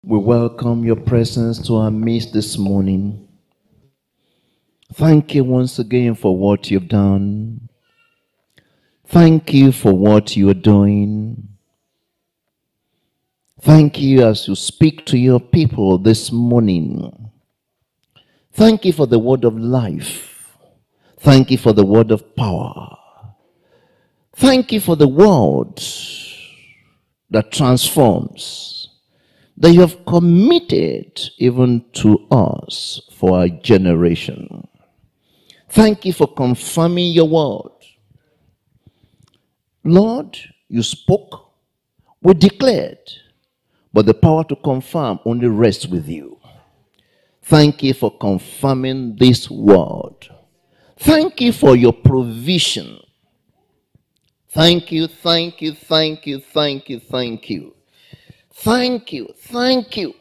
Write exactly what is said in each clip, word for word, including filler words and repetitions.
We welcome your presence to our midst this morning. Thank you once again for what you've done. Thank you for what you're doing. Thank you as you speak to your people this morning. Thank you for the word of life. Thank you for the word of power. Thank you for the word that transforms, that you have committed even to us for our generation. Thank you for confirming your word. Lord, you spoke, we declared, but the power to confirm only rests with you. Thank you for confirming this word. Thank you for your provision. Thank you, thank you, thank you, thank you, thank you. Thank you, thank you.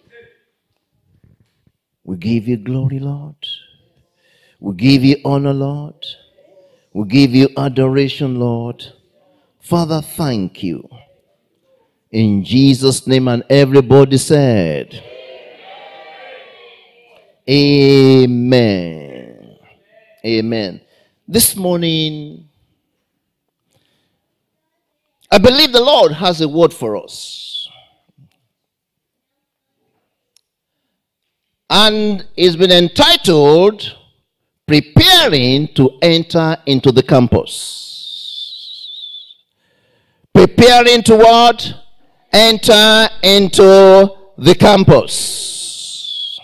We give you glory, Lord. We give you honor, Lord. We give you adoration, Lord. Father, thank you. In Jesus' name, and everybody said, Amen. Amen. This morning, I believe the Lord has a word for us. And it's been entitled, Preparing to Enter into the Campus. Preparing to what? Enter into the campus.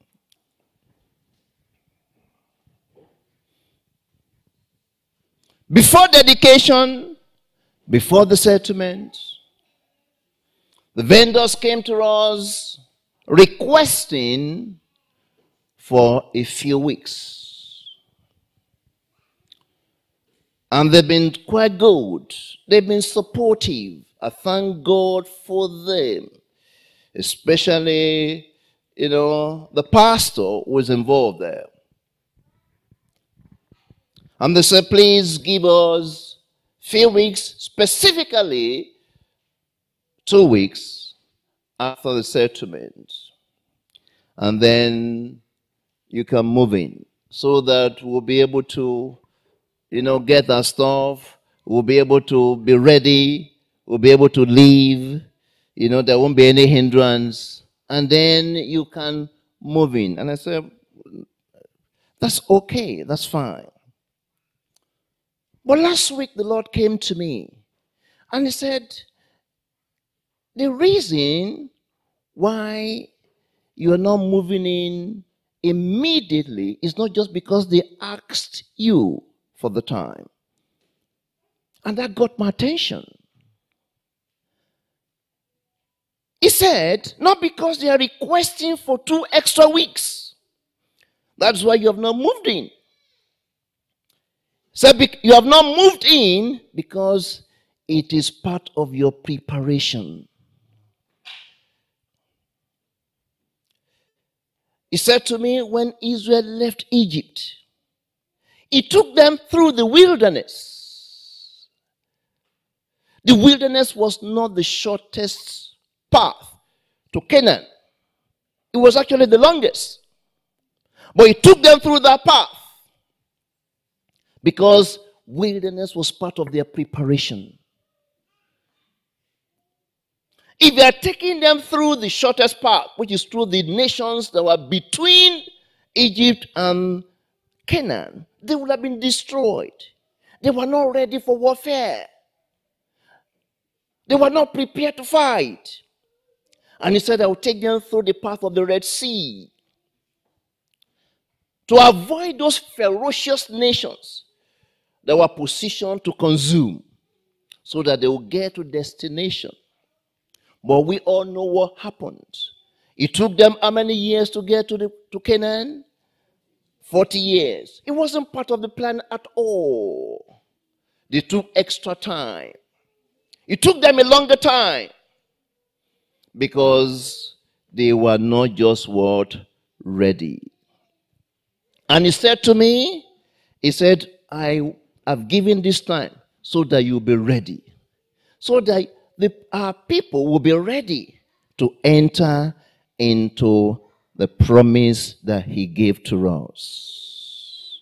Before dedication, before the settlement, the vendors came to us requesting for a few weeks. And they've been quite good. They've been supportive. I thank God for them. Especially, you know, the pastor who was involved there. And they said, please give us a few weeks, specifically two weeks after the settlement. And then you can move in so that we'll be able to, you know, get our stuff. We'll be able to be ready. We'll be able to leave. You know, there won't be any hindrance. And then you can move in. And I said, that's okay. That's fine. But last week, the Lord came to me. And he said, the reason why you are not moving in immediately is not just because they asked you for the time. And that got my attention. He said, not because they are requesting for two extra weeks. That's why you have not moved in. He said, you have not moved in because it is part of your preparation. He said to me, when Israel left Egypt, he took them through the wilderness. The wilderness was not the shortest path to Canaan. It was actually the longest. But he took them through that path because wilderness was part of their preparation. If they are taking them through the shortest path, which is through the nations that were between Egypt and Canaan, they would have been destroyed. They were not ready for warfare. They were not prepared to fight. And he said, I will take them through the path of the Red Sea to avoid those ferocious nations that were positioned to consume so that they will get to destination. But we all know what happened. It took them how many years to get to, the, to Canaan? forty years. It wasn't part of the plan at all. They took extra time. It took them a longer time because they were not just what? Ready. And he said to me, he said, I have given this time so that you'll be ready. So that the, our people will be ready to enter into the promise that he gave to us.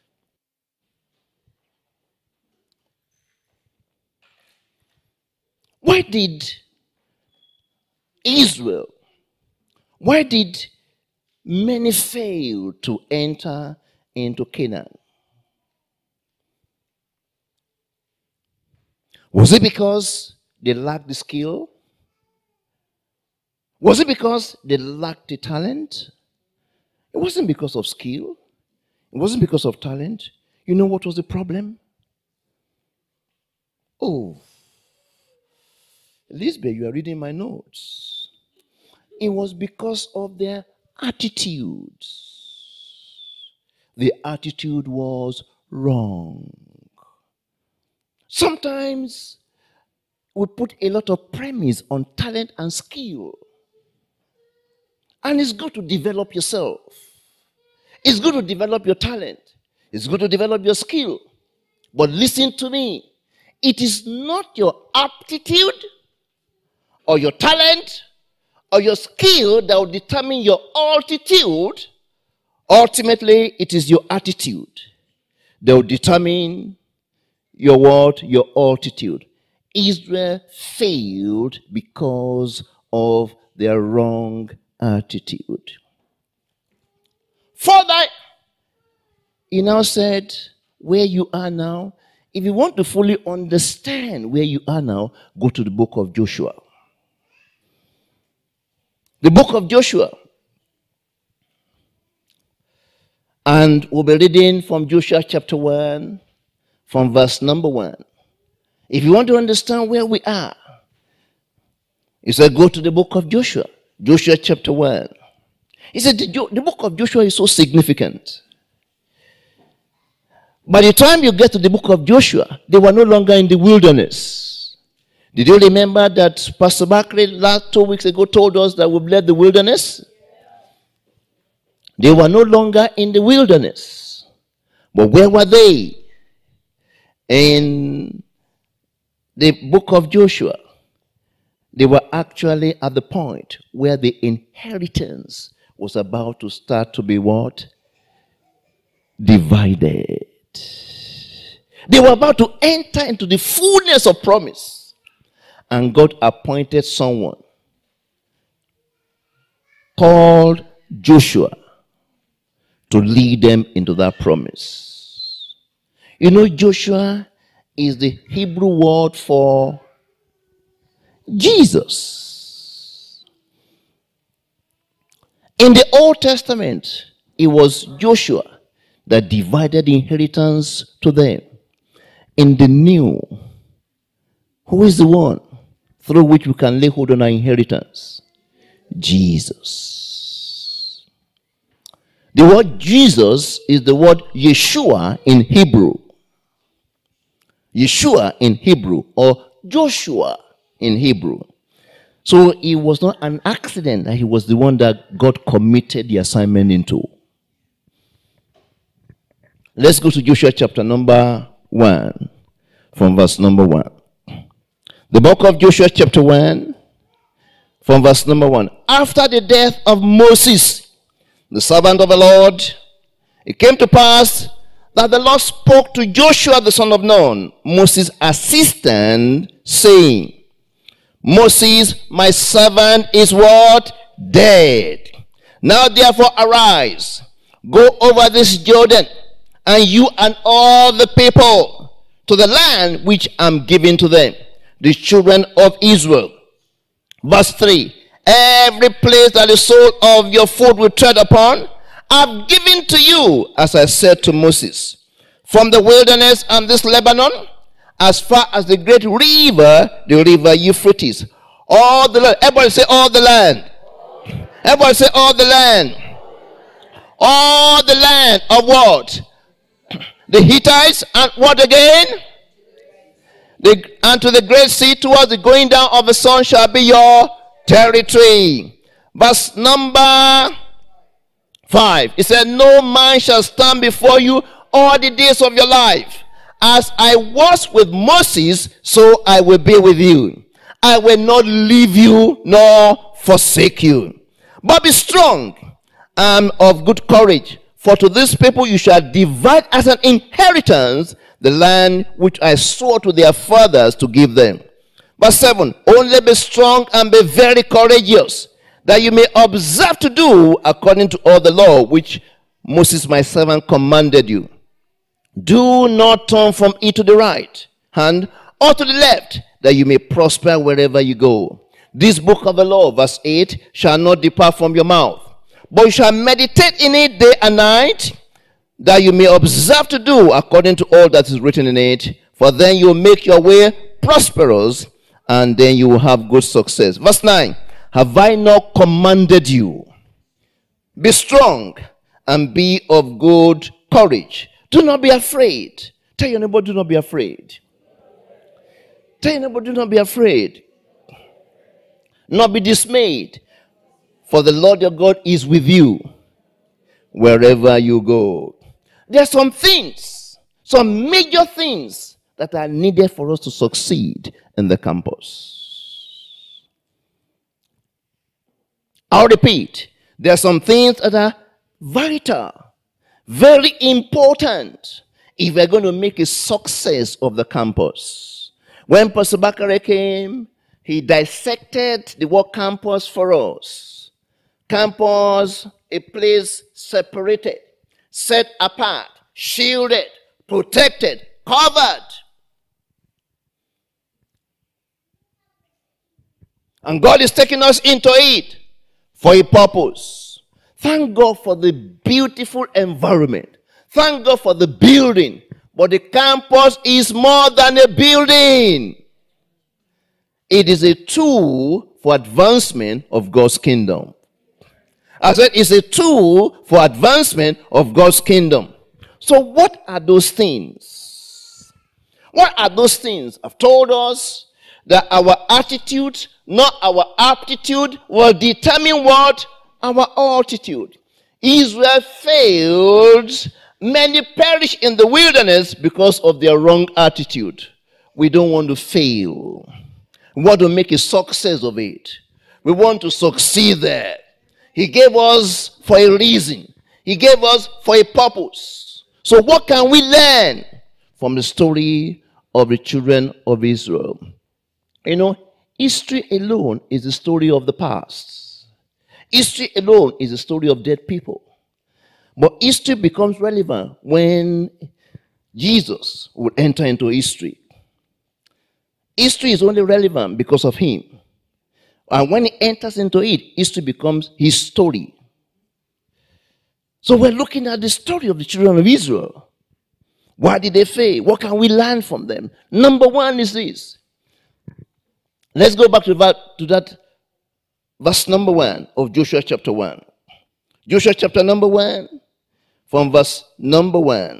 Why did Israel, why did many fail to enter into Canaan? Was it because they lacked the skill? Was it because they lacked the talent? It wasn't because of skill. It wasn't because of talent. You know what was the problem? Oh, Elizabeth, you are reading my notes. It was because of their attitudes. The attitude was wrong. Sometimes we put a lot of premise on talent and skill. And it's good to develop yourself. It's good to develop your talent. It's good to develop your skill. But listen to me. It is not your aptitude or your talent or your skill that will determine your altitude. Ultimately, it is your attitude that will determine your what? Your altitude. Israel failed because of their wrong attitude. Further, he now said, where you are now, if you want to fully understand where you are now, go to the book of Joshua. The book of Joshua. And we'll be reading from Joshua chapter one, from verse number one. If you want to understand where we are, he said, go to the book of Joshua. Joshua chapter one. He said, the, the book of Joshua is so significant. By the time you get to the book of Joshua, they were no longer in the wilderness. Did you remember that Pastor Barclay last two weeks ago told us that we've left the wilderness? They were no longer in the wilderness. But where were they? In the book of Joshua, they were actually at the point where the inheritance was about to start to be what? Divided. They were about to enter into the fullness of promise. And God appointed someone called Joshua to lead them into that promise. You know, Joshua is the Hebrew word for Jesus. In the Old Testament, it was Joshua that divided the inheritance to them. In the New, who is the one through which we can lay hold on our inheritance? Jesus. The word Jesus is the word Yeshua in Hebrew. Yeshua in Hebrew, or Joshua in Hebrew. So it was not an accident that he was the one that God committed the assignment into. Let's go to Joshua chapter number one, from verse number one. The book of Joshua chapter one, from verse number one. After the death of Moses, the servant of the Lord, it came to pass that the Lord spoke to Joshua the son of Nun, Moses' assistant, saying, Moses, my servant, is what? Dead. Now therefore arise, go over this Jordan, and you and all the people, to the land which I'm giving to them, the children of Israel. Verse three. Every place that the sole of your foot will tread upon, I've given to you, as I said to Moses, from the wilderness and this Lebanon, as far as the great river, the river Euphrates. All the land. Everybody say all the land. Everybody say all the land. All the land of what? The Hittites, and what again? The, and to the great sea towards the going down of the sun shall be your territory. Verse number five. It said, no man shall stand before you all the days of your life. As I was with Moses, so I will be with you. I will not leave you nor forsake you. But be strong and of good courage, for to these people you shall divide as an inheritance the land which I swore to their fathers to give them. Verse seven, only be strong and be very courageous, that you may observe to do according to all the law which Moses my servant commanded you. Do not turn from it to the right hand or to the left, that you may prosper wherever you go. This book of the law, verse eight, shall not depart from your mouth, but you shall meditate in it day and night, that you may observe to do according to all that is written in it. For then you will make your way prosperous, and then you will have good success. Verse nine, have I not commanded you? Be strong and be of good courage. Do not be afraid. Tell your neighbor, do not be afraid. Tell your neighbor, do not be afraid. Not be dismayed, for the Lord your God is with you wherever you go. There are some things, some major things that are needed for us to succeed in the campus. I'll repeat, there are some things that are vital, very important if we're going to make a success of the campus. When Pastor Bakare came, he dissected the word campus for us. Campus, a place separated, set apart, shielded, protected, covered. And God is taking us into it for a purpose. Thank God for the beautiful environment. Thank God for the building. But the campus is more than a building. It is a tool for advancement of God's kingdom. I said it's a tool for advancement of God's kingdom. So what are those things? What are those things? I've told us that our attitude, not our aptitude, will determine what? Our altitude. Israel failed. Many perish in the wilderness because of their wrong attitude. We don't want to fail. We want to make a success of it. We want to succeed there. He gave us for a reason. He gave us for a purpose. So what can we learn from the story of the children of Israel? You know, history alone is the story of the past. History alone is the story of dead people. But history becomes relevant when Jesus would enter into history. History is only relevant because of him. And when he enters into it, history becomes his story. So we're looking at the story of the children of Israel. Why did they fail? What can we learn from them? Number one is this. Let's go back to that, to that verse number one of Joshua chapter one. Joshua chapter number one, from verse number one.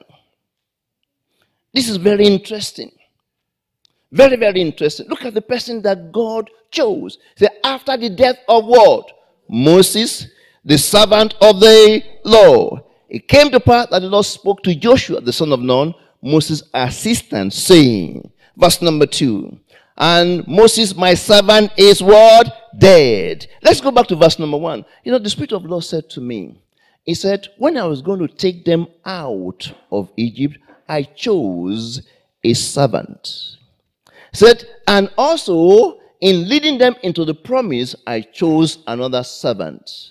This is very interesting. Very, very interesting. Look at the person that God chose. Say, after the death of what? Moses, the servant of the Lord. It came to pass that the Lord spoke to Joshua, the son of Nun, Moses' assistant, saying, verse number two, and Moses, my servant, is what? Dead. Let's go back to verse number one. You know, the Spirit of the Lord said to me, he said, when I was going to take them out of Egypt, I chose a servant. He said, and also in leading them into the promise, I chose another servant.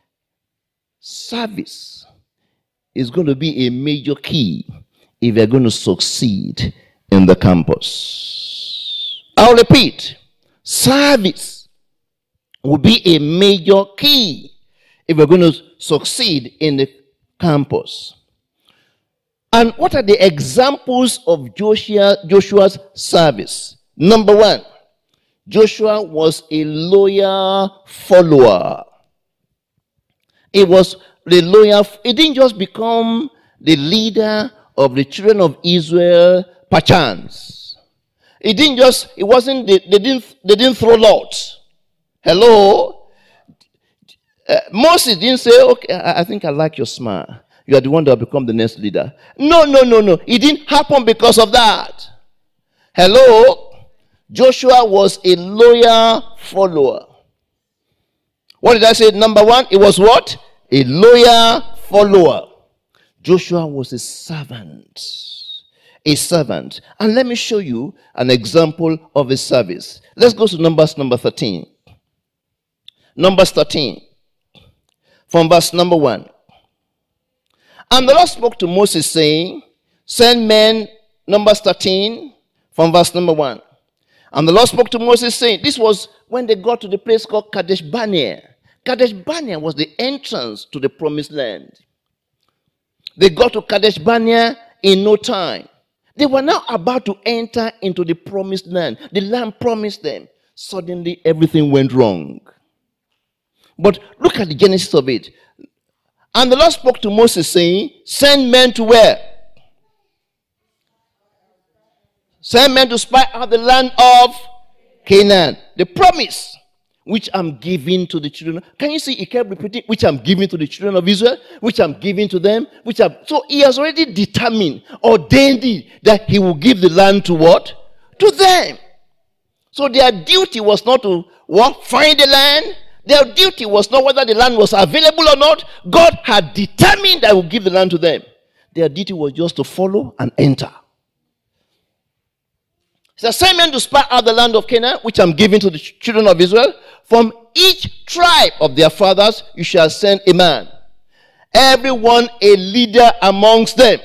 Service is going to be a major key if you're going to succeed in the campus. I'll repeat, service will be a major key if we're going to succeed in the campus. And what are the examples of Joshua, Joshua's service? Number one, Joshua was a loyal follower. He was the loyal, he didn't just become the leader of the children of Israel perchance. He didn't just, it wasn't, they, they, didn't, they didn't throw lots. Hello? Uh, Moses didn't say, okay, I, I think I like your smile. You are the one that will become the next leader. No, no, no, no. It didn't happen because of that. Hello? Joshua was a loyal follower. What did I say? Number one, it was what? A loyal follower. Joshua was a servant. A servant. And let me show you an example of a service. Let's go to Numbers number thirteen. Numbers thirteen. From verse number one. And the Lord spoke to Moses, saying, send men, Numbers thirteen, from verse number one. And the Lord spoke to Moses, saying, this was when they got to the place called Kadesh Barnea. Kadesh Barnea was the entrance to the promised land. They got to Kadesh Barnea in no time. They were now about to enter into the promised land. The land promised them. Suddenly, everything went wrong. But look at the genesis of it. And the Lord spoke to Moses, saying, send men to where? Send men to spy out the land of Canaan. The promise which I'm giving to the children. Can you see he kept repeating, which I'm giving to the children of Israel, which I'm giving to them, which I'm... So he has already determined, ordained it, that he will give the land to what? To them. So their duty was not to what? Find the land. Their duty was not whether the land was available or not. God had determined that he would give the land to them. Their duty was just to follow and enter. He said, send men to spy out the land of Canaan, which I'm giving to the children of Israel. From each tribe of their fathers, you shall send a man, everyone a leader amongst them.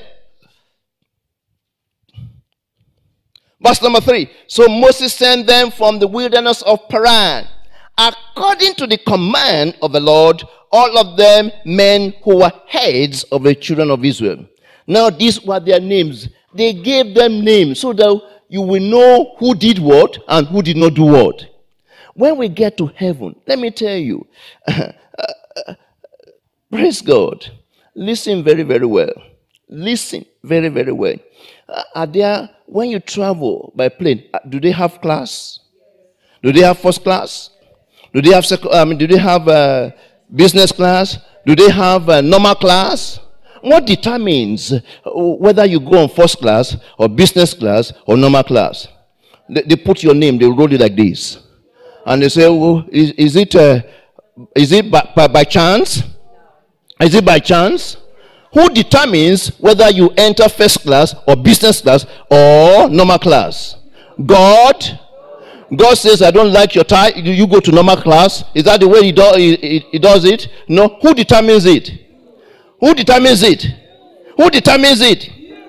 Verse number three. So Moses sent them from the wilderness of Paran, according to the command of the Lord, all of them men who were heads of the children of Israel. Now these were their names. They gave them names so that you will know who did what and who did not do what. When we get to heaven, let me tell you, praise God. Listen very, very well. Listen very, very well. Are there, when you travel by plane, do they have class? Do they have first class? Do they have second, I mean, do they have uh, business class? Do they have uh, normal class? What determines whether you go on first class or business class or normal class? They, they put your name, they roll it like this. And they say, well, is, is it, uh, is it by, by, by chance? Is it by chance? Who determines whether you enter first class or business class or normal class? God. God says, I don't like your tie. You go to normal class. Is that the way he, do, he, he does it? No. Who determines it? Who determines it? Who determines it?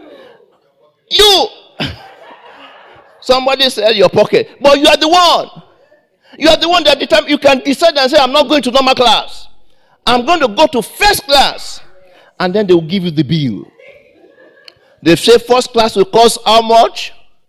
You. Somebody said your pocket. But you are the one. You are the one that determines. You can decide and say, I'm not going to normal class. I'm going to go to first class. And then they will give you the bill. They say first class will cost how much?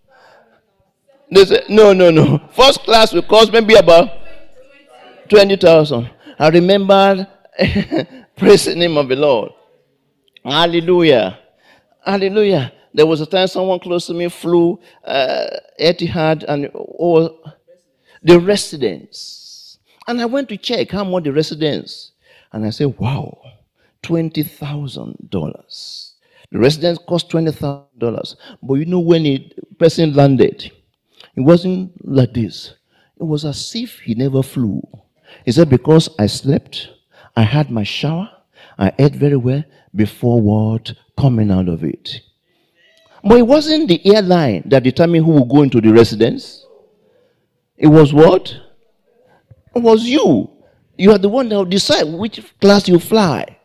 They say, no, no, no. First class will cost maybe about twenty thousand. I remember, praise the name of the Lord. Hallelujah. Hallelujah. There was a time someone close to me flew uh, Etihad and all the residence. And I went to check how much the residence. And I said, wow, twenty thousand dollars. The residence cost twenty thousand dollars. But you know when the person landed, it wasn't like this. It was as if he never flew. He said, because I slept, I had my shower, I ate very well before what? Coming out of it. But it wasn't the airline that determined who will go into the residence. It was what? It was you. You are the one that will decide which class you fly.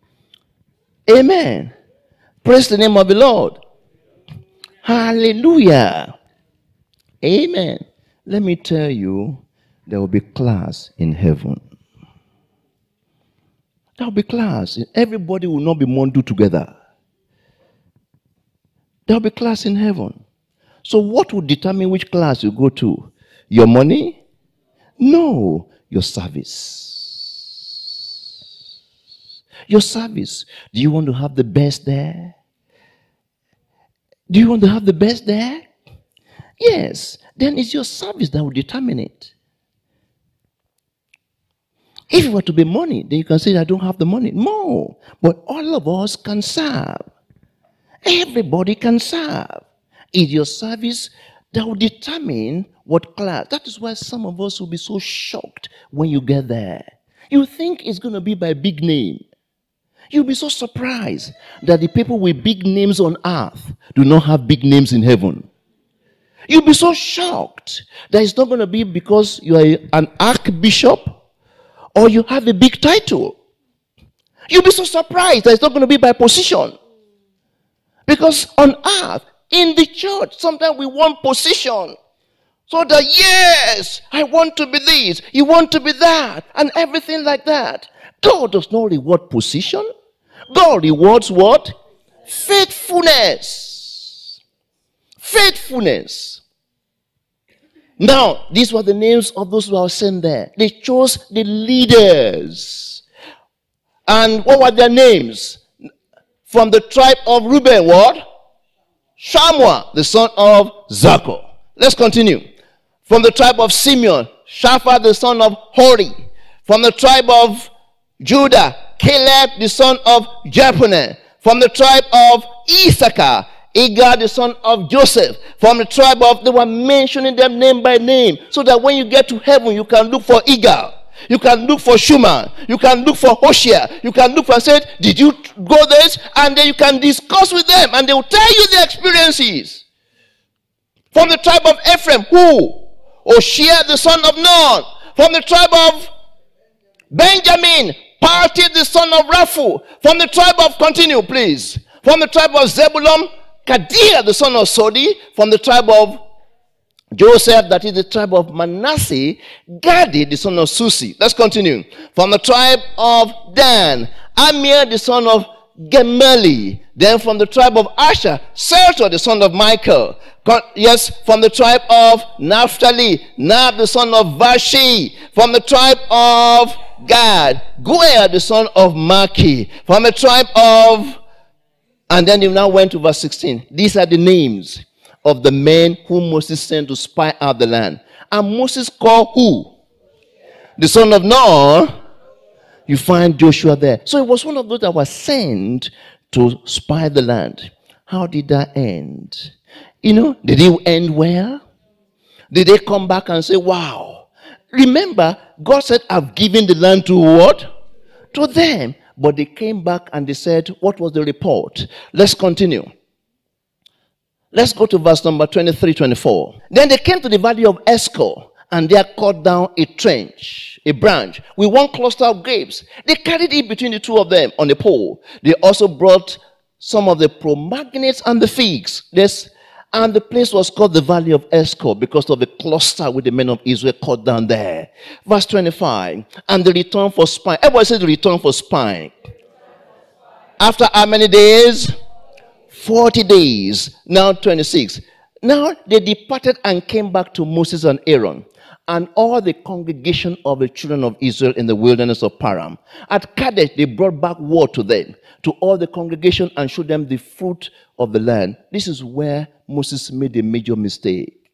Amen. Praise the name of the Lord. Hallelujah. Amen. Let me tell you, there will be class in heaven. There will be class. Everybody will not be Mondu together. There will be class in heaven. So what will determine which class you go to? Your money? No, your service. Your service. Do you want to have the best there? Do you want to have the best there? Yes. Then it's your service that will determine it. If it were to be money, then you can say, I don't have the money. No. But all of us can serve. Everybody can serve. It's your service that will determine what class. That is why some of us will be so shocked when you get there. You think it's going to be by big name. You'll be so surprised that the people with big names on earth do not have big names in heaven. You'll be so shocked that it's not going to be because you are an archbishop or you have a big title. You'll be so surprised that it's not going to be by position. Because on earth, in the church, sometimes we want position. So that, yes, I want to be this, you want to be that, and everything like that. God does not reward position. God rewards what? Faithfulness. Faithfulness. Now, these were the names of those who are sent there. They chose the leaders. And what were their names? From the tribe of Reuben, what? Shammua, the son of Zaccur. Let's continue. From the tribe of Simeon, Shaphat, the son of Hori. From the tribe of Judah, Caleb, the son of Jephunneh. From the tribe of Issachar, Igal, the son of Joseph. From the tribe of, they were mentioning them name by name, so that when you get to heaven, you can look for Igal. You can look for Schumann. You can look for Hoshea. You can look for, say, did you go there? And then you can discuss with them, and they will tell you their experiences. From the tribe of Ephraim, who? Hoshea, the son of Nun. From the tribe of Benjamin, Palti, the son of Raphu. From the tribe of, continue please. From the tribe of Zebulun, Kadir, the son of Sodi. From the tribe of Joseph, that is the tribe of Manasseh, Gadi, the son of Susi. Let's continue. From the tribe of Dan, Amir, the son of Gemali. Then from the tribe of Asher, Sertor, the son of Michael. Con yes, from the tribe of Naphtali, Nab, the son of Vashi. From the tribe of Gad, Goer, the son of Maki. From the tribe of, and then you now went to verse sixteen. These are the names of the men whom Moses sent to spy out the land. And Moses called who? The son of Nun. You find Joshua there. So it was one of those that was sent to spy the land. How did that end? You know, did it end well? Did they come back and say, wow? Remember, God said, I've given the land to what? To them. But they came back and they said, what was the report? Let's continue. Let's go to verse number twenty-three, twenty-four. Then they came to the valley of Eshcol, and there cut down a trench, a branch, with one cluster of grapes. They carried it between the two of them on a pole. They also brought some of the pomegranates and the figs. This, and the place was called the valley of Eshcol because of the cluster with the men of Israel cut down there. Verse twenty-five. And they returned for spying. Everybody said return for spying. After how many days? Forty days. Now twenty-six. Now they departed and came back to Moses and Aaron and all the congregation of the children of Israel in the wilderness of Paran. At Kadesh they brought back word to them, to all the congregation, and showed them the fruit of the land. This is where Moses made a major mistake.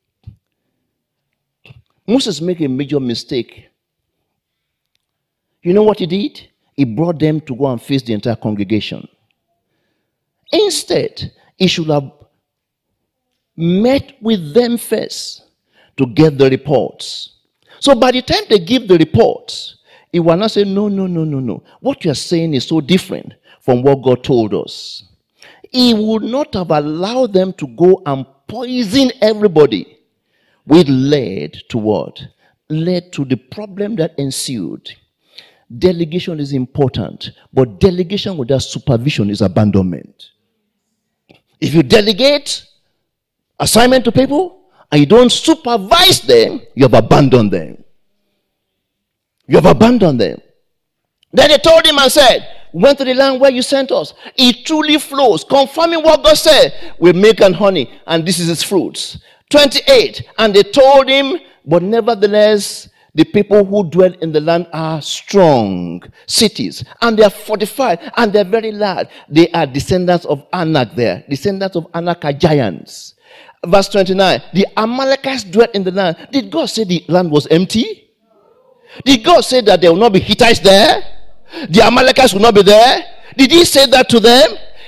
Moses made a major mistake. You know what he did? He brought them to go and face the entire congregation. Instead, he should have met with them first to get the reports. So by the time they give the reports, he will not say, no, no, no, no, no. What you are saying is so different from what God told us. He would not have allowed them to go and poison everybody, which led to what? Led to the problem that ensued. Delegation is important, but delegation without supervision is abandonment. If you delegate assignment to people and you don't supervise them, you have abandoned them. You have abandoned them. Then they told him and said, we went to the land where you sent us. It truly flows, confirming what God said. We milk and honey, and this is its fruits. twenty-eight. And they told him, but nevertheless, the people who dwell in the land are strong cities, and they are fortified, and they are very large. They are descendants of Anak there. Descendants of Anak are giants. Verse twenty-nine. The Amalekites dwell in the land. Did God say the land was empty? Did God say that there will not be Hittites there? The Amalekites will not be there? Did he say that to them?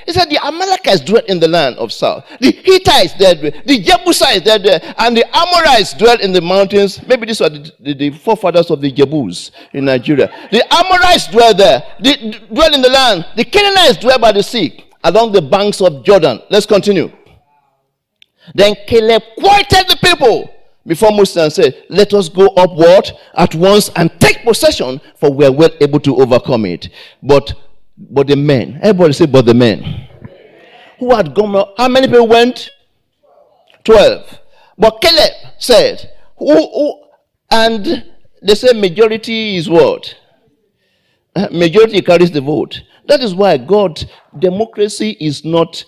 He said the Amalekites dwelt in the land of south. The Hittites there, the Jebusites there, there, and the Amorites dwelt in the mountains. Maybe these were the, the, the forefathers of the Jebus in Nigeria. The Amorites dwelt there, the, dwelt in the land. The Canaanites dwelt by the sea, along the banks of Jordan. Let's continue. Then Caleb quieted the people before Moses and said, let us go upward at once and take possession, for we are well able to overcome it. But but the men, everybody say, but the men who had gone up, how many people went? Twelve. But Caleb said, who, who and they say majority is what? Majority carries the vote. That is why God, democracy is not.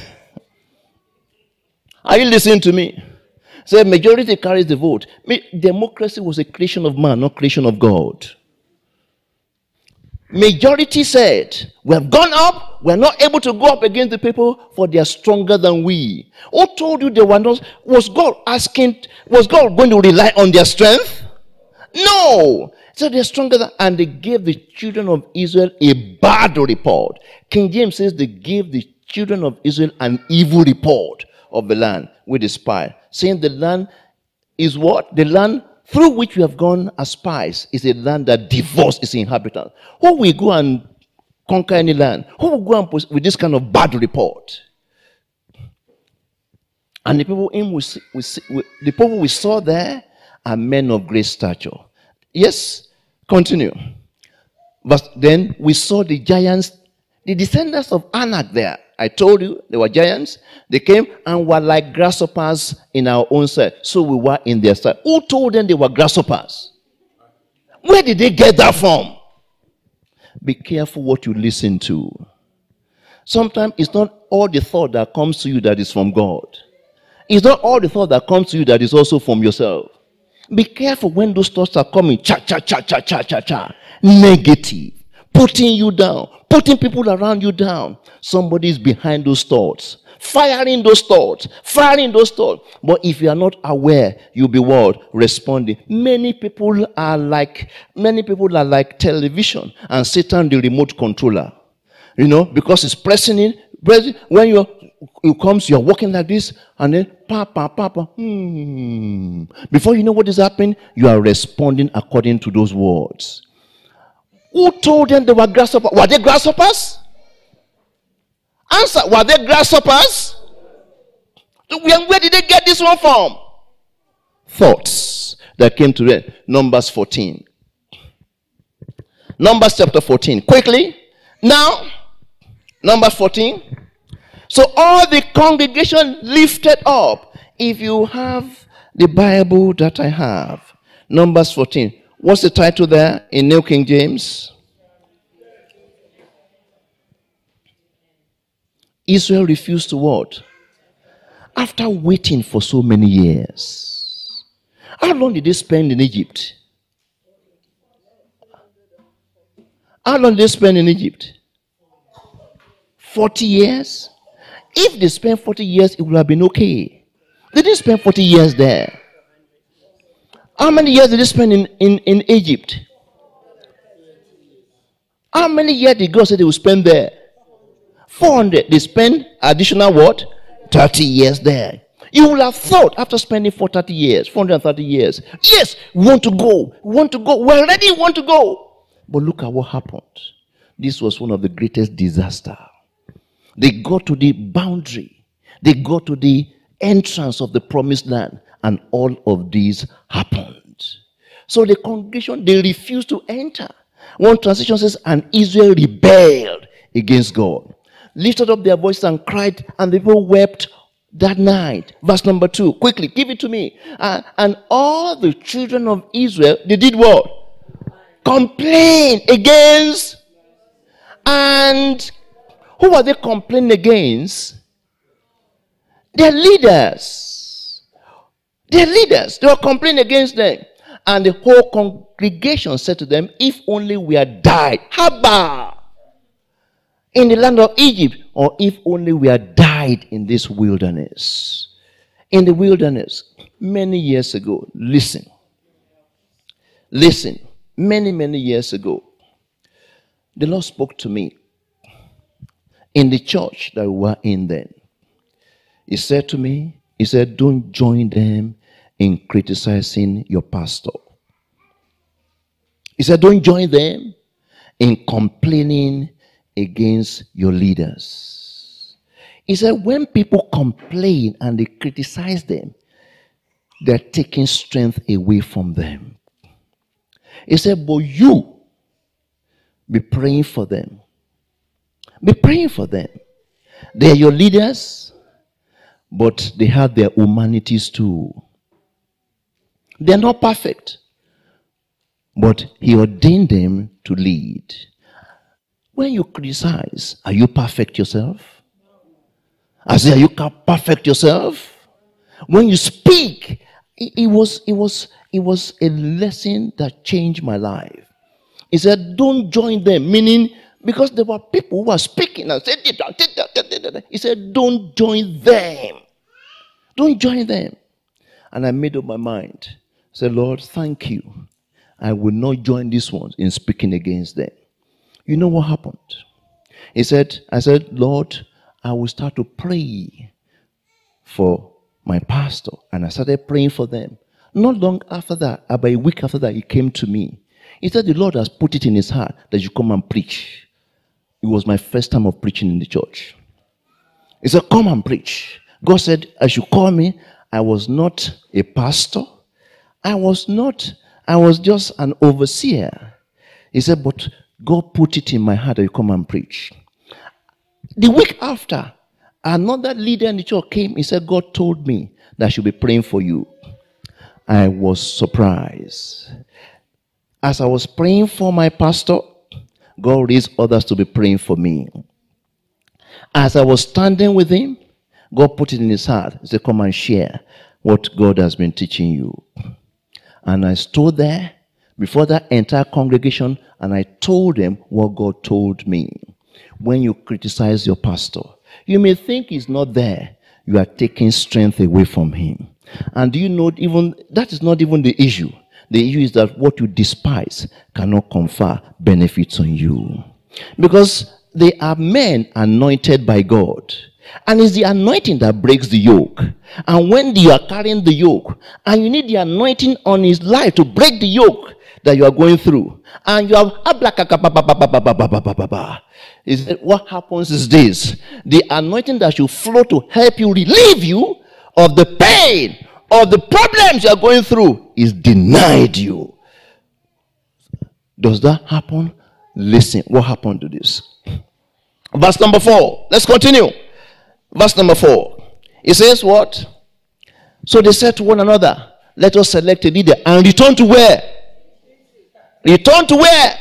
Are you listening to me? Say, so majority carries the vote. Democracy was a creation of man, not creation of God. Majority said, we have gone up, we are not able to go up against the people, for they are stronger than we. Who told you they were not? Was God asking, was God going to rely on their strength? No. So they're stronger than, and they gave the children of Israel a bad report. King James says they gave the children of Israel an evil report of the land with the spy, saying the land is what? The land through which we have gone as spies is a land that divorces its inhabitants. Who will go and conquer any land? Who will go and pos- with this kind of bad report? And the people in we, see, we, see, we the people we saw there are men of great stature. Yes, continue. But then we saw the giants, the descendants of Anak there. I told you they were giants. They came and were like grasshoppers in our own sight. So we were in their sight. Who told them they were grasshoppers? Where did they get that from? Be careful what you listen to. Sometimes it's not all the thought that comes to you that is from God. It's not all the thought that comes to you that is also from yourself. Be careful when those thoughts are coming. Cha, cha, cha, cha, cha, cha, cha. Negative. Putting you down. Putting people around you down. Somebody is behind those thoughts. Firing those thoughts. Firing those thoughts. But if you are not aware, you'll be what? Responding. Many people are like, many people are like television and Satan the remote controller. You know, because it's pressing in. When you're, it comes, you're walking like this, and then, pa, pa, pa, pa, hmm. Before you know what is happening, you are responding according to those words. Who told them they were grasshoppers? Were they grasshoppers? Answer, were they grasshoppers? Where, where did they get this one from? Thoughts that came to them. Numbers fourteen. Numbers chapter fourteen. Quickly. Now, Numbers fourteen. So all the congregation lifted up. If you have the Bible that I have, Numbers fourteen. What's the title there in New King James? Israel refused to what? After waiting for so many years. How long did they spend in Egypt? How long did they spend in Egypt? forty years? If they spent forty years, it would have been okay. They didn't spend forty years there. How many years did they spend in, in, in Egypt? How many years did God say they would spend there? four hundred. They spent additional what? thirty years there. You will have thought after spending for thirty years, four hundred thirty years, yes, we want to go. We want to go. We're ready, we want to go. But look at what happened. This was one of the greatest disasters. They got to the boundary. They got to the entrance of the promised land. And all of these happened. So the congregation, they refused to enter. One translation says, and Israel rebelled against God. Lifted up their voices and cried, and the people wept that night. Verse number two. Quickly, give it to me. Uh, and all the children of Israel, they did what? Complain against. And who were they complaining against? Their leaders. Their leaders, they were complaining against them. And the whole congregation said to them, if only we had died. Haba! In the land of Egypt. Or if only we had died in this wilderness. In the wilderness. Many years ago. Listen. Listen. Many, many years ago. The Lord spoke to me. in the church that we were in then. He said to me, he said, don't join them in criticizing your pastor. He said, don't join them in complaining against your leaders. He said, when people complain and they criticize them, they're taking strength away from them. He said, but you be praying for them. Be praying for them. They're your leaders, but they have their humanities too. They're not perfect, but he ordained them to lead. When you criticize, are you perfect yourself? I say, are you perfect yourself? When you speak, it, it was it was it was a lesson that changed my life. He said, don't join them, meaning because there were people who were speaking and said, he said, don't join them. Don't join them. And I made up my mind. I said, Lord, thank you. I will not join these ones in speaking against them. You know what happened? He said, I said, Lord, I will start to pray for my pastor. And I started praying for them. Not long after that, about a week after that, he came to me. He said, the Lord has put it in his heart that you come and preach. It was my first time of preaching in the church. He said, come and preach. God said, as you call me, I was not a pastor. I was not, I was just an overseer. He said, but God put it in my heart that you come and preach. The week after, another leader in the church came. He said, God told me that I should be praying for you. I was surprised. As I was praying for my pastor, God raised others to be praying for me. As I was standing with him, God put it in his heart. He said, come and share what God has been teaching you. And I stood there before that entire congregation and I told them what God told me. When you criticize your pastor, you may think he's not there. You are taking strength away from him. And do you know, even that is not even the issue. The issue is that what you despise cannot confer benefits on you. Because they are men anointed by God. And it's the anointing that breaks the yoke. And when you are carrying the yoke, and you need the anointing on his life to break the yoke that you are going through, and you have is what happens is this: the anointing that should flow to help you relieve you of the pain of the problems you are going through is denied you. Does that happen? Listen, what happened to this? Verse number four. Let's continue. Verse number four. It says what? So they said to one another, let us select a leader and return to where? Return to where?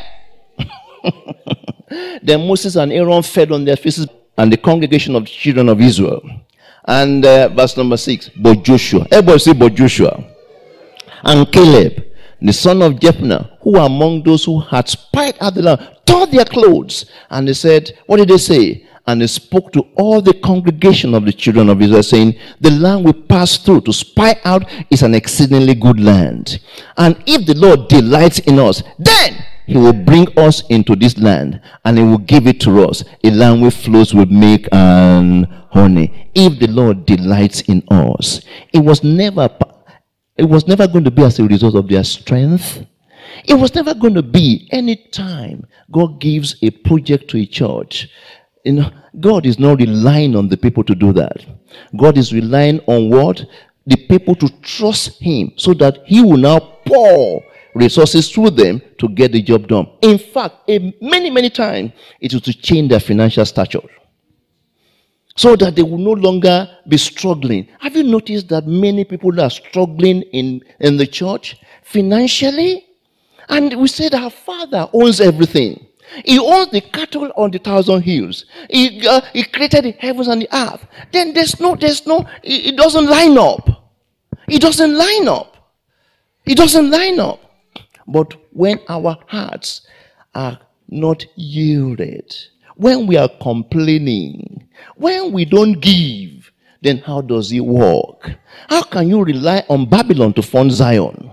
Then Moses and Aaron fell on their faces, and the congregation of the children of Israel. And uh, verse number six, but Joshua, everybody say but Joshua, and Caleb, the son of Jephunneh, who were among those who had spied out the land, tore their clothes. And they said, what did they say? And they spoke to all the congregation of the children of Israel, saying, the land we pass through to spy out is an exceedingly good land. And if the Lord delights in us, then he will bring us into this land, and he will give it to us, a land where flows with milk and honey. If the Lord delights in us, it was never it was never going to be as a result of their strength. It was never going to be any time God gives a project to a church. You know, God is not relying on the people to do that. God is relying on what? The people to trust him, so that he will now pour resources through them to get the job done. In fact, a, many, many times, it was to change their financial stature, so that they will no longer be struggling. Have you noticed that many people are struggling in, in the church financially? And we said our Father owns everything. He owns the cattle on the thousand hills. He, uh, he created the heavens and the earth. Then there's no, there's no, it, it doesn't line up. It doesn't line up. It doesn't line up. But when our hearts are not yielded, when we are complaining, when we don't give, then how does it work? How can you rely on Babylon to fund Zion?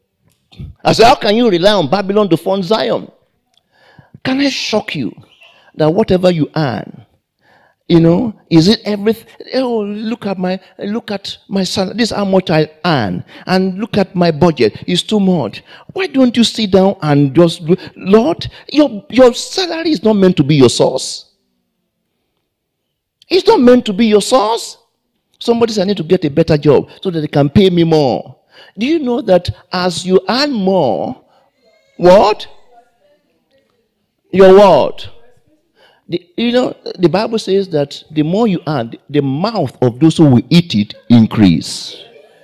I said, how can you rely on Babylon to fund Zion? Can I shock you that whatever you earn, you know, is it everything? Oh, look at my, look at my salary. This is how much I earn. And look at my budget. It's too much. Why don't you sit down and just, Lord, your, your salary is not meant to be your source. It's not meant to be your source. Somebody said, I need to get a better job so that they can pay me more. Do you know that as you earn more, what? Your what? The, you know, the Bible says that the more you earn, the mouth of those who will eat it increase.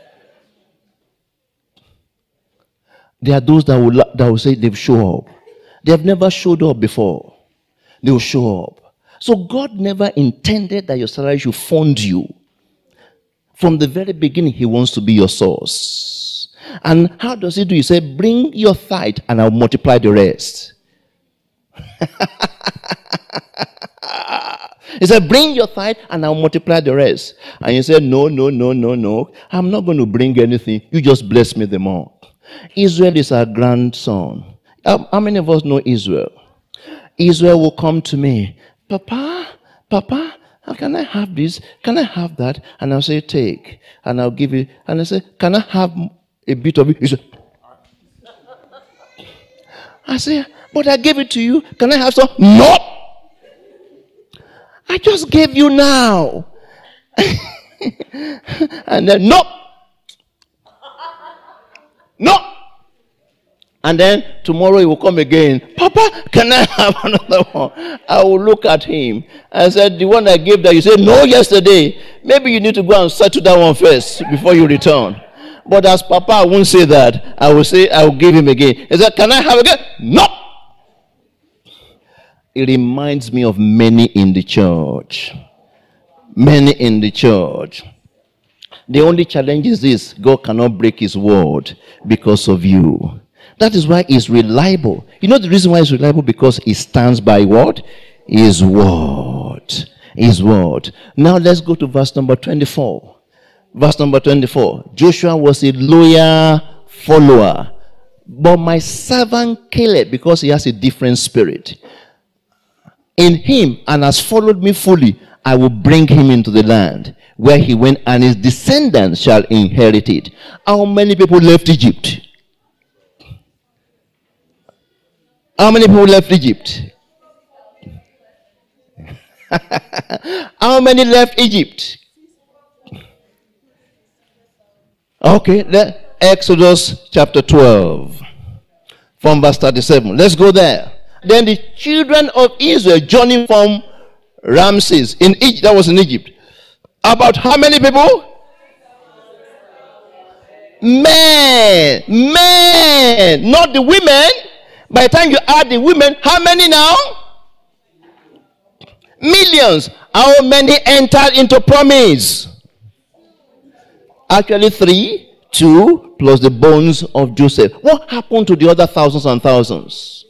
There are those that will, that will say they've shown up. They have never showed up before. They will show up. So God never intended that your salary should fund you. From the very beginning, he wants to be your source. And how does he do? He said, bring your tithe and I'll multiply the rest. He said, bring your tithe and I'll multiply the rest. And you said, no, no, no, no, no. I'm not going to bring anything. You just bless me the more. Israel is our grandson. How, how many of us know Israel? Israel will come to me. Papa, Papa, how can I have this? Can I have that? And I'll say, take. And I'll give you. And I say, can I have a bit of it? He said, I say, but I gave it to you. Can I have some? No. I just gave you now. And then, no. No. And then tomorrow he will come again. Papa, can I have another one? I will look at him. I said, the one I gave that, you said no yesterday. Maybe you need to go and settle that one first before you return. But as Papa, I won't say that. I will say, I will give him again. He said, can I have again? No. It reminds me of many in the church. Many in the church. The only challenge is this: God cannot break his word because of you. That is why he's reliable. You know the reason why he's reliable? Because he stands by what? His word. His word. Now let's go to verse number twenty-four. Verse number twenty-four. Joshua was a loyal follower. But my servant Caleb, because he has a different spirit, in him and has followed me fully, I will bring him into the land where he went, and his descendants shall inherit it. How many people left Egypt? How many people left Egypt? How many left Egypt? Okay, let, Exodus chapter twelve, from verse thirty-seven. Let's go there. Then the children of Israel journeying from Ramses in Egypt, that was in Egypt. About how many people? Men, men, not the women. By the time you add the women, how many now? Millions. How many entered into promise? Actually three, two, plus the bones of Joseph. What happened to the other thousands and thousands?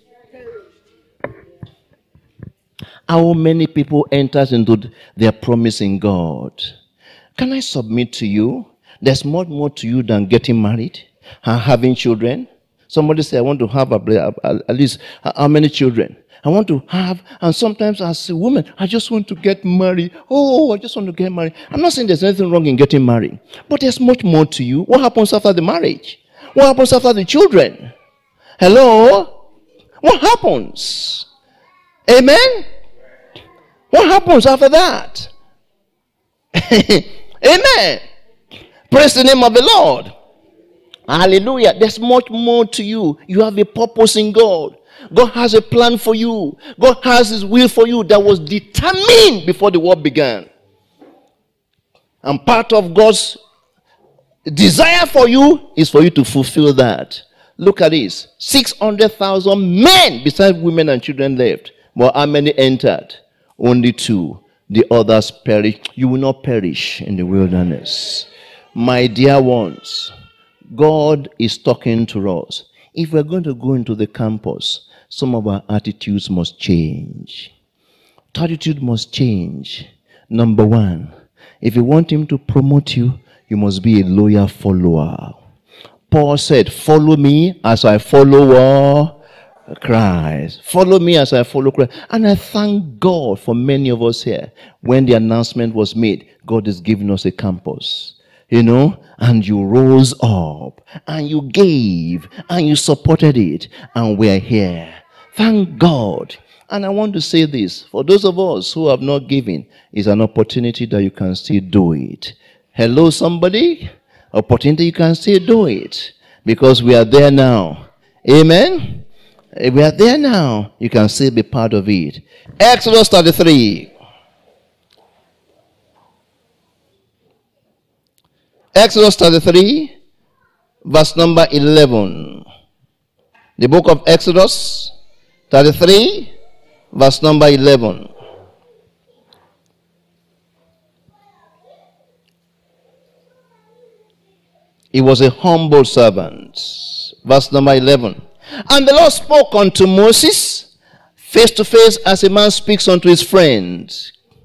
How many people entered into their promise in God? Can I submit to you? There's much more to you than getting married and having children. Somebody say, I want to have a, at least how many children? I want to have, and sometimes as a woman, I just want to get married. Oh, I just want to get married. I'm not saying there's anything wrong in getting married, but there's much more to you. What happens after the marriage? What happens after the children? Hello? What happens? Amen? What happens after that? Amen. Praise the name of the Lord. Hallelujah. There's much more to you. You have a purpose in God. God has a plan for you. God has his will for you that was determined before the world began. And part of God's desire for you is for you to fulfill that. Look at this. six hundred thousand men besides women and children left. But how many entered? Only two. The others perished. You will not perish in the wilderness. My dear ones, God is talking to us. If we're going to go into the campus, some of our attitudes must change. Attitude must change. Number one, if you want him to promote you, you must be a loyal follower. Paul said, follow me as I follow Christ. Follow me as I follow Christ. And I thank God for many of us here. When the announcement was made, God is giving us a campus. You know, and you rose up, and you gave, and you supported it, and we're here. Thank God. And I want to say this, for those of us who have not given, is an opportunity that you can still do it. Hello, somebody? Opportunity, you can still do it. Because we are there now. Amen? We are there now. You can still be part of it. Exodus thirty-three. Exodus thirty-three, verse number eleven. The book of Exodus thirty-three, verse number eleven. He was a humble servant. Verse number eleven. And the Lord spoke unto Moses face to face as a man speaks unto his friend.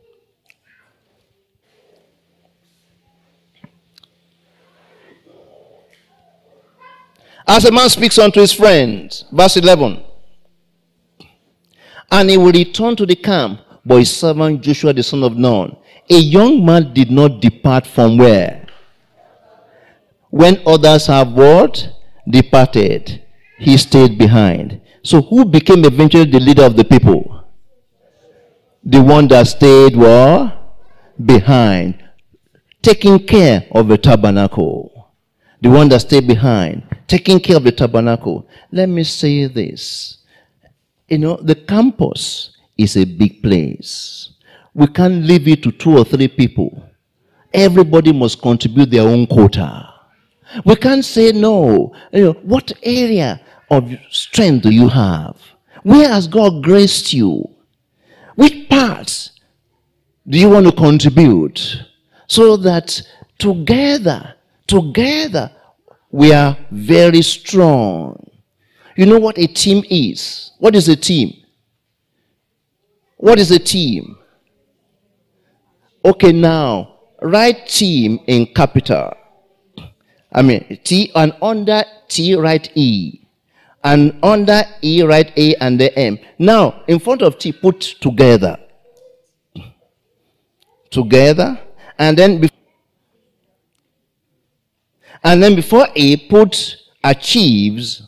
As a man speaks unto his friend. Verse eleven. And he will return to the camp, but his servant Joshua the son of Nun, a young man, did not depart from where? When others have what? Departed. He stayed behind. So who became eventually the leader of the people? The one that stayed what? Behind. Taking care of the tabernacle. The one that stayed behind, taking care of the tabernacle. Let me say this. You know, the campus is a big place. We can't leave it to two or three people. Everybody must contribute their own quota. We can't say no. You know, what area of strength do you have? Where has God graced you? Which parts do you want to contribute? So that together, Together, we are very strong. You know what a team is? What is a team? What is a team? Okay, now, write team in capital. I mean, T, and under T, write E. And under E, write A and the M. Now, in front of T, put together. Together. And then before And then before A, put achieves.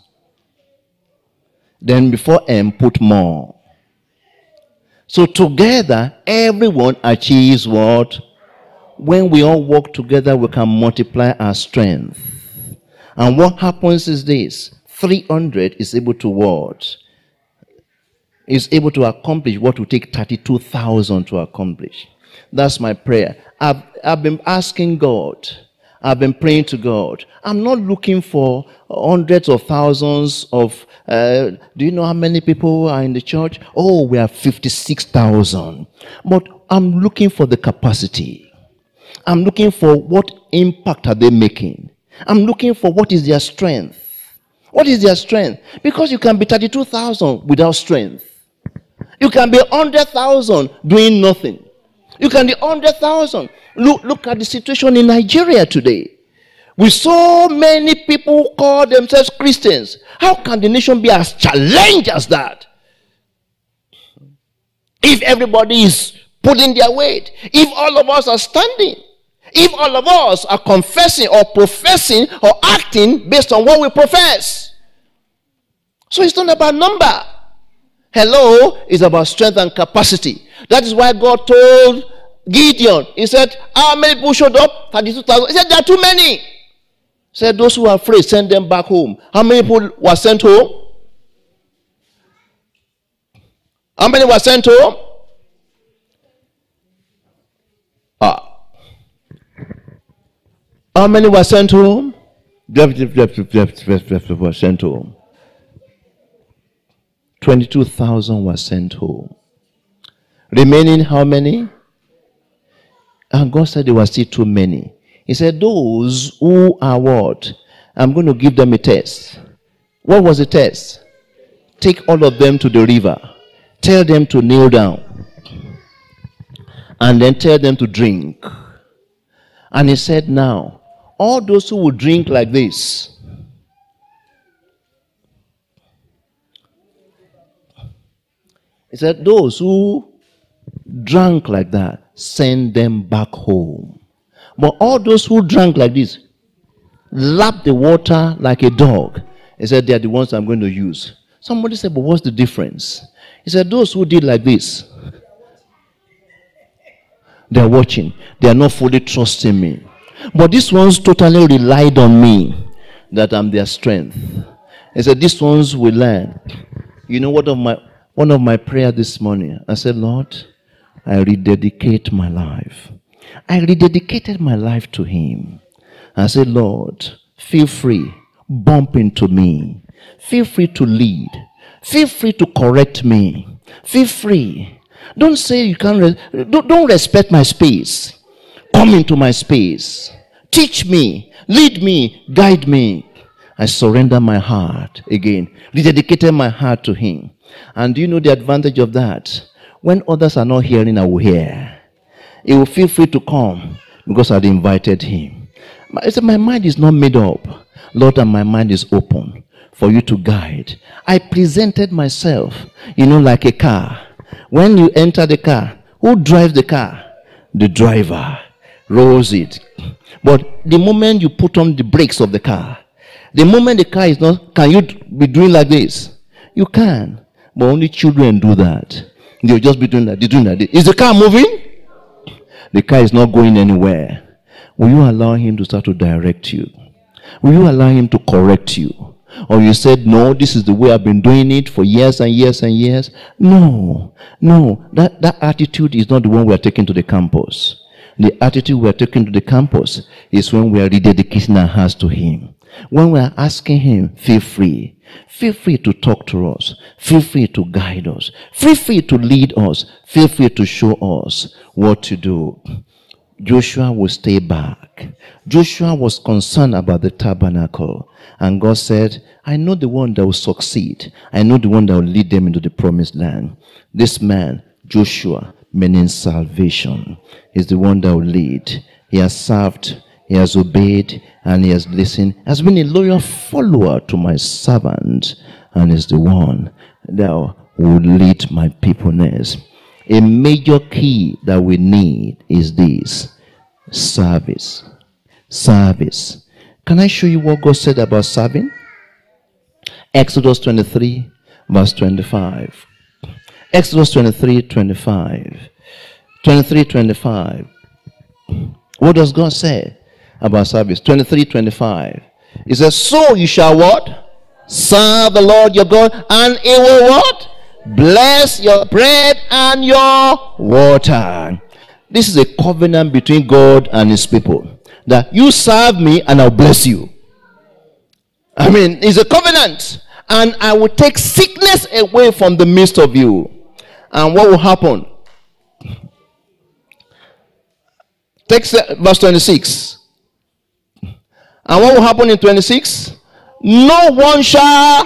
Then before M, put more. So together, everyone achieves what? When we all work together, we can multiply our strength. And what happens is this. three hundred is able to what? Is able to accomplish what would take thirty-two thousand to accomplish. That's my prayer. I've, I've been asking God. I've been praying to God. I'm not looking for hundreds of thousands of, uh, do you know how many people are in the church? Oh, we are fifty-six thousand. But I'm looking for the capacity. I'm looking for what impact are they making. I'm looking for what is their strength. What is their strength? Because you can be thirty-two thousand without strength. You can be one hundred thousand doing nothing. You can be one hundred thousand. Look, look at the situation in Nigeria today. With so many people who call themselves Christians. How can the nation be as challenged as that? If everybody is putting their weight. If all of us are standing. If all of us are confessing or professing or acting based on what we profess. So it's not about number. Hello, it's about strength and capacity. That is why God told Gideon, he said, how many people showed up? thirty-two thousand. He said, there are too many. He said, those who are afraid, send them back home. How many people were sent home? How many were sent home? Ah. How many were sent home? Were sent home. twenty-two thousand were sent home. Remaining how many? And God said there were still too many. He said, those who are what? I'm going to give them a test. What was the test? Take all of them to the river. Tell them to kneel down. And then tell them to drink. And he said, now, all those who will drink like this, He said, those who drank like that, send them back home. But all those who drank like this, lapped the water like a dog, he said, they are the ones I'm going to use. Somebody said, but what's the difference? He said, those who did like this, they are watching. They are not fully trusting me. But these ones totally relied on me, that I'm their strength. He said, these ones will learn. You know what of my one of my prayer this morning? I said, Lord, I rededicate my life. I rededicated my life to him. I said, Lord, feel free. Bump into me. Feel free to lead. Feel free to correct me. Feel free. Don't say you can't. Re- don't, don't respect my space. Come into my space. Teach me. Lead me. Guide me. I surrender my heart again. Rededicated my heart to him. And do you know the advantage of that? When others are not hearing, I will hear. He will feel free to come because I'd invited him. I said, my mind is not made up. Lord, and my mind is open for you to guide. I presented myself, you know, like a car. When you enter the car, who drives the car? The driver rolls it. But the moment you put on the brakes of the car, the moment the car is not, can you be doing like this? You can. But only children do that. They'll just be doing that. They're doing that. Is the car moving? The car is not going anywhere. Will you allow him to start to direct you? Will you allow him to correct you? Or you said, no, this is the way I've been doing it for years and years and years. No, no, that, that attitude is not the one we are taking to the campus. The attitude we are taking to the campus is when we are rededicating our hearts to him. When we are asking him, feel free. Feel free to talk to us. Feel free to guide us. Feel free to lead us. Feel free to show us what to do. Joshua will stay back. Joshua was concerned about the tabernacle. And God said, I know the one that will succeed. I know the one that will lead them into the promised land. This man, Joshua, meaning salvation, is the one that will lead. He has served, he has obeyed, and he has listened. He has been a loyal follower to my servant, and is the one that will lead my people next. A major key that we need is this: service. Service. Can I show you what God said about serving? Exodus twenty-three, verse twenty-five. Exodus twenty-three, twenty-five. twenty-three, twenty-five. What does God say about service? twenty-three, twenty-five. He says, so you shall what? Serve the Lord your God, and he will what? Bless your bread and your water. This is a covenant between God and his people. That you serve me and I'll bless you. I mean, it's a covenant. And I will take sickness away from the midst of you. And what will happen? Take verse twenty-six. And what will happen in twenty-six? No one shall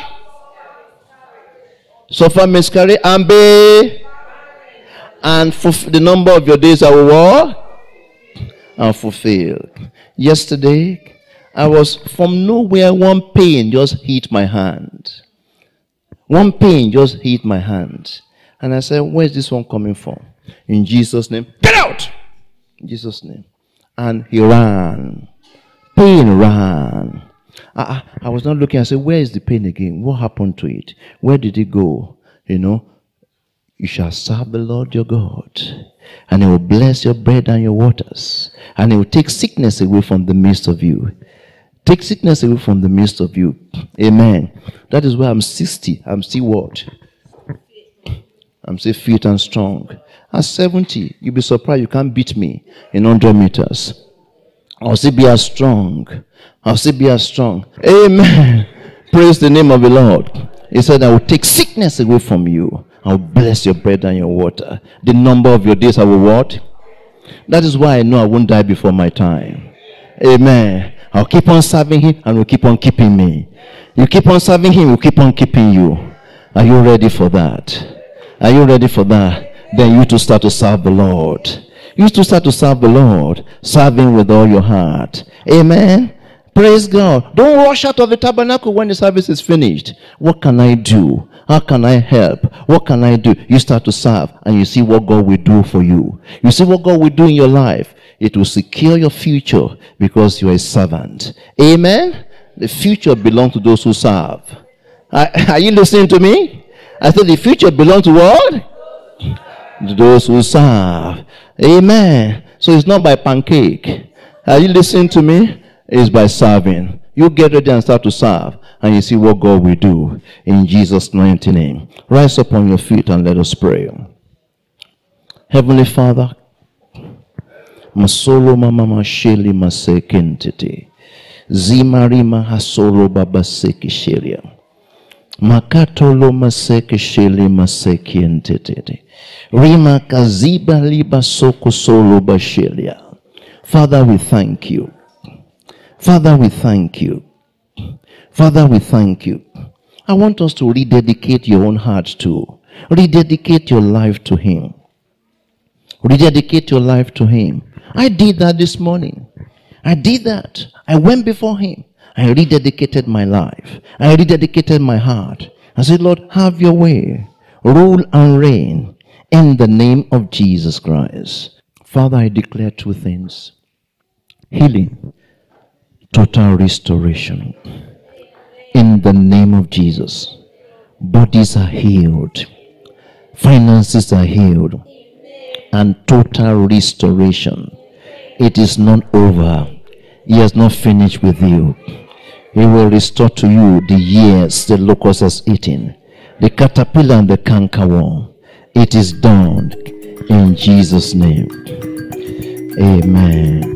suffer miscarriage and be, and fulfill the number of your days I will walk and fulfill. Yesterday, I was from nowhere, one pain just hit my hand. One pain just hit my hand. And I said, where is this one coming from? In Jesus' name, get out! In Jesus' name. And he ran. Pain ran. I, I was not looking. I said, where is the pain again? What happened to it? Where did it go? You know, you shall serve the Lord your God, and he will bless your bread and your waters, and he will take sickness away from the midst of you. Take sickness away from the midst of you. Amen. That is why I'm sixty. I'm still what? I'm still fit and strong. At seventy, you'll be surprised you can't beat me in one hundred meters. I'll still be as strong. I'll still be as strong. Amen. Praise the name of the Lord. He said, I will take sickness away from you. I will bless your bread and your water. The number of your days I will what? That is why I know I won't die before my time. Amen. I'll keep on serving him and will keep on keeping me. You keep on serving him, will keep on keeping you. Are you ready for that? Are you ready for that? Then you to start to serve the Lord. You to start to serve the Lord. Serve him with all your heart. Amen. Praise God. Don't rush out of the tabernacle when the service is finished. What can I do? How can I help? What can I do? You start to serve and you see what God will do for you. You see what God will do in your life. It will secure your future because you are a servant. Amen? The future belongs to those who serve. Are, are you listening to me? I said the future belongs to what? To those who serve. Amen. So it's not by pancake. Are you listening to me? It's by serving. You get ready and start to serve, and you see what God will do in Jesus' mighty name. Rise up on your feet and let us pray. Heavenly Father, Masolo mama masheli masekentete. Zimarima hasolo baba seki sheria. Makatolo maseke sheli masekentete. Rima kaziba liba soko solo bashelia. Father, we thank you. Father, we thank you. Father, we thank you. I want us to rededicate your own heart to. Rededicate your life to Him. Rededicate your life to Him. I did that this morning. I did that. I went before Him. I rededicated my life. I rededicated my heart. I said, Lord, have your way. Rule and reign in the name of Jesus Christ. Father, I declare two things. Healing. Total restoration. In the name of Jesus. Bodies are healed. Finances are healed. And total restoration. It is not over. He has not finished with you. He will restore to you the years the locust has eaten, the caterpillar and the cankerworm. It is done in Jesus' name. Amen.